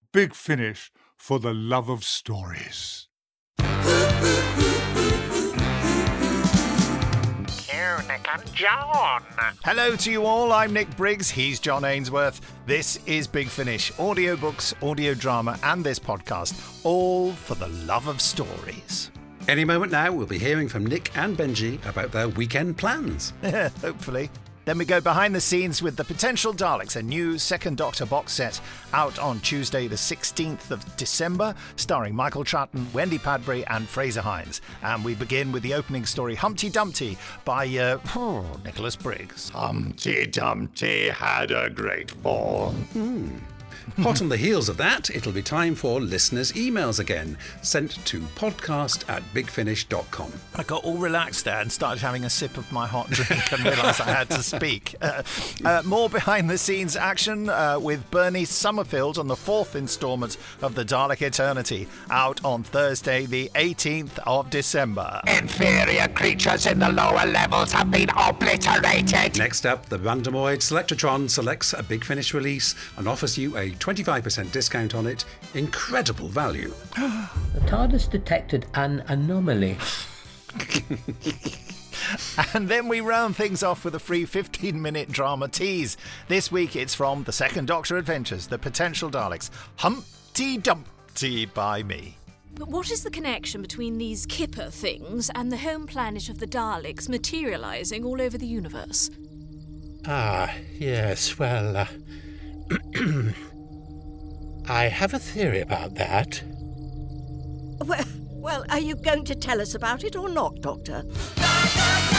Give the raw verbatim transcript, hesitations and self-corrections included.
Big Finish for the love of stories. Cue Nick and John. Hello to you all, I'm Nick Briggs, he's John Ainsworth. This is Big Finish, audiobooks, audio drama and this podcast, all for the love of stories. Any moment now, we'll be hearing from Nick and Benji about their weekend plans. Hopefully. Then we go behind the scenes with The Potential Daleks, a new Second Doctor box set out on Tuesday the sixteenth of December, starring Michael Troughton, Wendy Padbury and Fraser Hines. And we begin with the opening story, Humpty Dumpty, by uh, oh, Nicholas Briggs. Humpty Dumpty had a great fall. Hmm. Hot on the heels of that, it'll be time for listeners' emails again, sent to podcast at bigfinish dot com. I got all relaxed there and started having a sip of my hot drink and realised I had to speak. Uh, uh, more behind-the-scenes action uh, with Bernie Summerfield on the fourth instalment of The Dalek Eternity, out on Thursday the eighteenth of December. Inferior creatures in the lower levels have been obliterated. Next up, the Randomoid Selectratron selects a Big Finish release and offers you a twenty-five percent discount on it. Incredible value. The TARDIS detected an anomaly. And then we round things off with a free fifteen-minute drama tease. This week it's from The Second Doctor Adventures, The Potential Daleks, Humpty Dumpty by me. But what is the connection between these Kipper things and the home planet of the Daleks materialising all over the universe? Ah, yes, well, uh, I have a theory about that. Well, well, are you going to tell us about it or not, Doctor? Da, da, da.